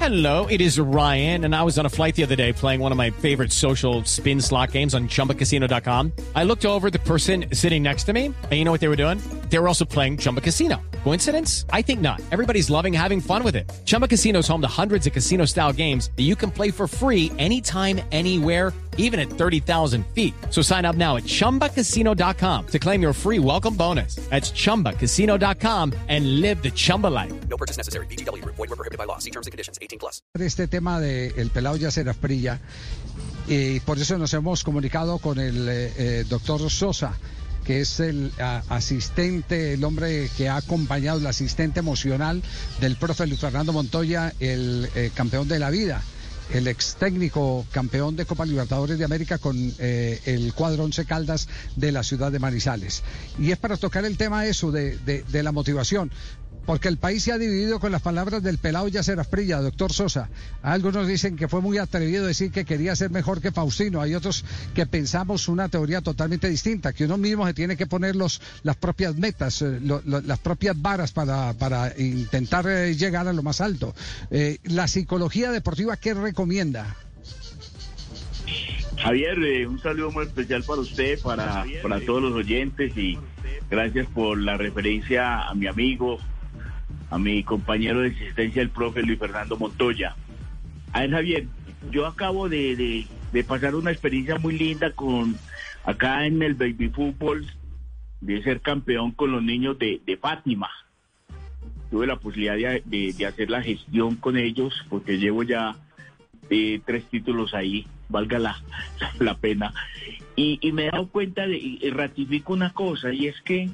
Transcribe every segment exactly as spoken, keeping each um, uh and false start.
Hello, it is Ryan, and I was on a flight the other day playing one of my favorite social spin slot games on Chumba Casino dot com. I looked over at the person sitting next to me, and you know what they were doing? They were also playing Chumba Casino. Coincidence? I think not. Everybody's loving having fun with it. Chumba Casino is home to hundreds of casino-style games that you can play for free anytime, anywhere, even at thirty thousand feet. So sign up now at Chumba Casino dot com to claim your free welcome bonus. That's Chumba Casino dot com and live the Chumba life. No purchase necessary. V G W. Void where prohibited by law. See terms and conditions. eighteen plus. Este tema de el pelado Yasser Asprilla, y por eso nos hemos comunicado con el eh, doctor Sosa, que es el a, asistente, el hombre que ha acompañado, el asistente emocional del profe Luis Fernando Montoya, el eh, campeón de la vida, el ex técnico campeón de Copa Libertadores de América con eh, el cuadro Once Caldas de la ciudad de Manizales. Y es para tocar el tema eso de, de, de la motivación, porque el país se ha dividido con las palabras del pelado Yasser Asprilla, doctor Sosa. Algunos dicen que fue muy atrevido decir que quería ser mejor que Faustino. Hay otros que pensamos una teoría totalmente distinta, que uno mismo se tiene que poner los, las propias metas, eh, lo, lo, las propias varas para, para intentar eh, llegar a lo más alto. Eh, la psicología deportiva, ¿qué recomienda? Javier, eh, un saludo muy especial para usted, para, para todos los oyentes, y gracias por la referencia a mi amigo, a mi compañero de existencia, el profe Luis Fernando Montoya. A ver, Javier, yo acabo de, de, de pasar una experiencia muy linda con acá en el baby fútbol, de ser campeón con los niños de, de Fátima. Tuve la posibilidad de, de, de hacer la gestión con ellos, porque llevo ya eh, tres títulos ahí, valga la, la, la pena. Y, y me he dado cuenta de, y ratifico una cosa, y es que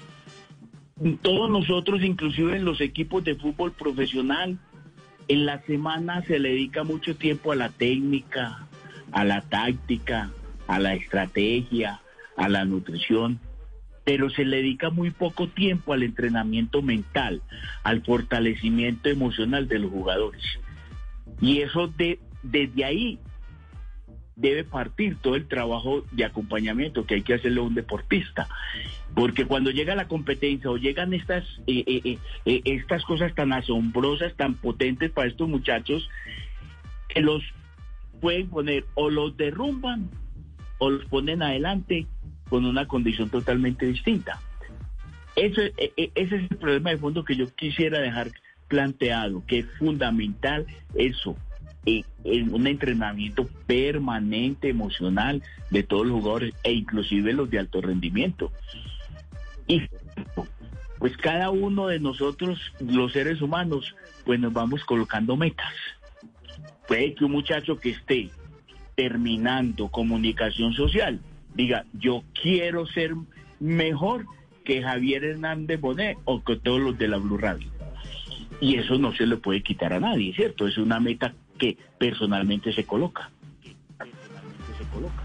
todos nosotros, inclusive en los equipos de fútbol profesional, en la semana se le dedica mucho tiempo a la técnica, a la táctica, a la estrategia, a la nutrición, pero se le dedica muy poco tiempo al entrenamiento mental, al fortalecimiento emocional de los jugadores. Y eso de, desde ahí debe partir todo el trabajo de acompañamiento que hay que hacerle a un deportista. Porque cuando llega la competencia o llegan estas eh, eh, eh, estas cosas tan asombrosas, tan potentes para estos muchachos, que los pueden poner o los derrumban o los ponen adelante con una condición totalmente distinta. Eso, eh, ese es el problema de fondo que yo quisiera dejar planteado, que es fundamental eso, eh, en un entrenamiento permanente emocional de todos los jugadores e inclusive los de alto rendimiento. Y pues cada uno de nosotros, los seres humanos, pues nos vamos colocando metas. Puede que un muchacho que esté terminando comunicación social diga, yo quiero ser mejor que Javier Hernández Bonet o que todos los de la Blue Radio. Y eso no se le puede quitar a nadie, ¿cierto? Es una meta que personalmente se coloca. Personalmente se coloca.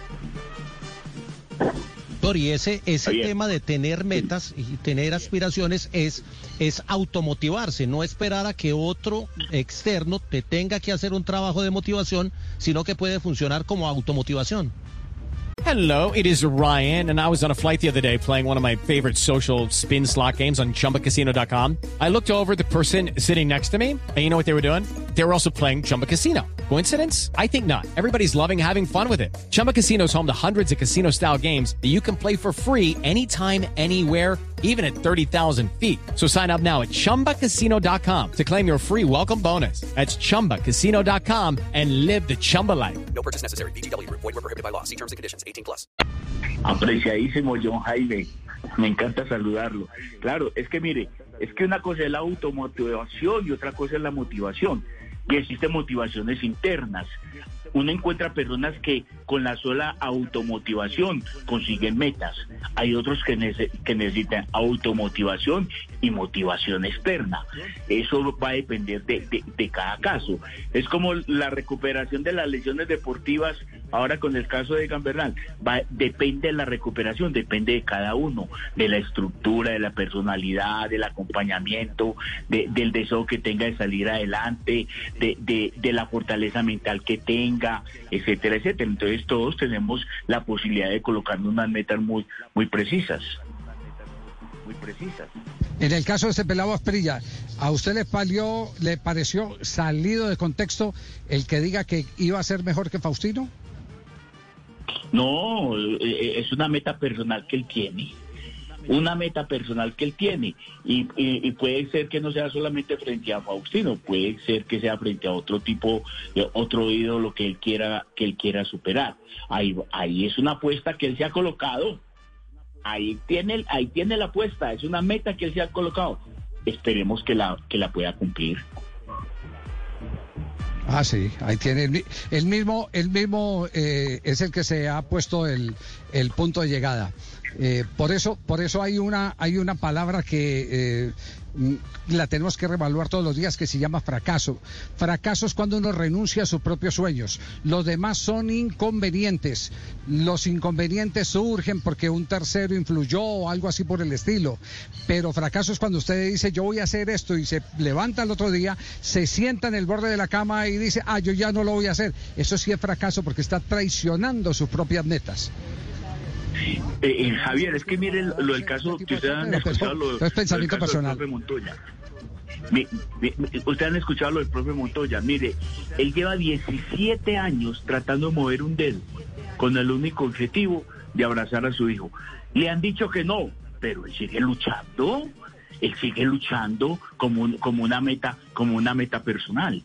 Y ese, ese Bien. tema de tener metas y tener aspiraciones es, es automotivarse, no esperar a que otro externo te tenga que hacer un trabajo de motivación, sino que puede funcionar como automotivación. Hello, it is Ryan, and I was on a flight the other day playing one of my favorite social spin slot games on Chumba Casino dot com. I looked over at the person sitting next to me, and you know what they were doing? They were also playing Chumba Casino. Coincidence? I think not. Everybody's loving having fun with it. Chumba Casino is home to hundreds of casino-style games that you can play for free anytime, anywhere, even at thirty thousand feet. So sign up now at Chumba Casino dot com to claim your free welcome bonus. That's Chumba Casino dot com and live the Chumba life. No purchase necessary. V G W. Void where prohibited by law. See terms and conditions. eighteen plus. Apreciadísimo John Jaime, me encanta saludarlo. Claro, es que mire, es que una cosa es la automotivación y otra cosa es la motivación. Y existen motivaciones internas. Uno encuentra personas que con la sola automotivación consiguen metas. Hay otros que, nece- que necesitan automotivación y motivación externa. Eso va a depender de, de, de cada caso. Es como la recuperación de las lesiones deportivas, ahora con el caso de Gambernal. Va, depende de la recuperación, depende de cada uno, de la estructura, de la personalidad, del acompañamiento, de, del deseo que tenga de salir adelante, de, de, de la fortaleza mental que tenga, etcétera, etcétera. Entonces todos tenemos la posibilidad de colocarnos unas metas muy, muy precisas. muy precisas. En el caso de ese pelado Asprilla, ¿a usted le palió, le pareció salido de contexto el que diga que iba a ser mejor que Faustino? No, es una meta personal que él tiene. Una meta personal que él tiene. Y, y, y puede ser que no sea solamente frente a Faustino, puede ser que sea frente a otro tipo, otro ídolo que él quiera, que él quiera superar. Ahí, ahí es una apuesta que él se ha colocado. Ahí tiene, ahí tiene la apuesta, es una meta que él se ha colocado. Esperemos que la, que la pueda cumplir. Ah, sí, ahí tiene el, el mismo, el mismo eh, es el que se ha puesto el, el punto de llegada. Eh, por eso, por eso hay una, hay una palabra que eh, la tenemos que revaluar todos los días, que se llama fracaso. Fracaso es cuando uno renuncia a sus propios sueños. Los demás son inconvenientes. Los inconvenientes surgen porque un tercero influyó o algo así por el estilo. Pero fracaso es cuando usted dice, yo voy a hacer esto, y se levanta el otro día, se sienta en el borde de la cama y dice, ah, yo ya no lo voy a hacer. Eso sí es fracaso, porque está traicionando sus propias metas. Eh, eh, Javier, es que miren lo del caso que ustedes han escuchado, lo, es pensamiento lo del caso personal. del profe Montoya. Mi, mi, ustedes han escuchado lo del profe Montoya. Mire, él lleva diecisiete años tratando de mover un dedo con el único objetivo de abrazar a su hijo. Le han dicho que no, pero él sigue luchando. Él sigue luchando como, un, como una meta, como una meta personal.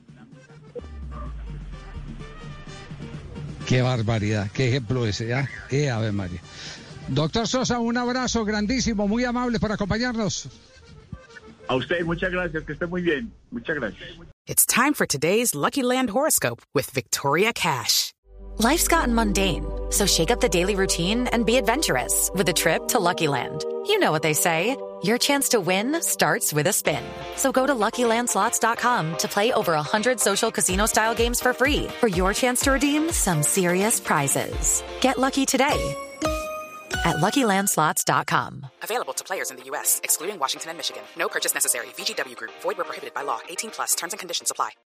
Qué barbaridad, qué ejemplo ese, ¿eh? Eh, Ave María. Doctor Sosa, un abrazo grandísimo, muy amable por acompañarnos. A usted, muchas gracias, que esté muy bien. Muchas gracias. It's time for today's Lucky Land horoscope with Victoria Cash. Life's gotten mundane, so shake up the daily routine and be adventurous with a trip to Lucky Land. You know what they say, your chance to win starts with a spin. So go to Lucky Land Slots dot com to play over one hundred social casino-style games for free for your chance to redeem some serious prizes. Get lucky today at Lucky Land Slots dot com. Available to players in the U S, excluding Washington and Michigan. No purchase necessary. V G W Group. Void where prohibited by law. eighteen plus. Terms and conditions apply.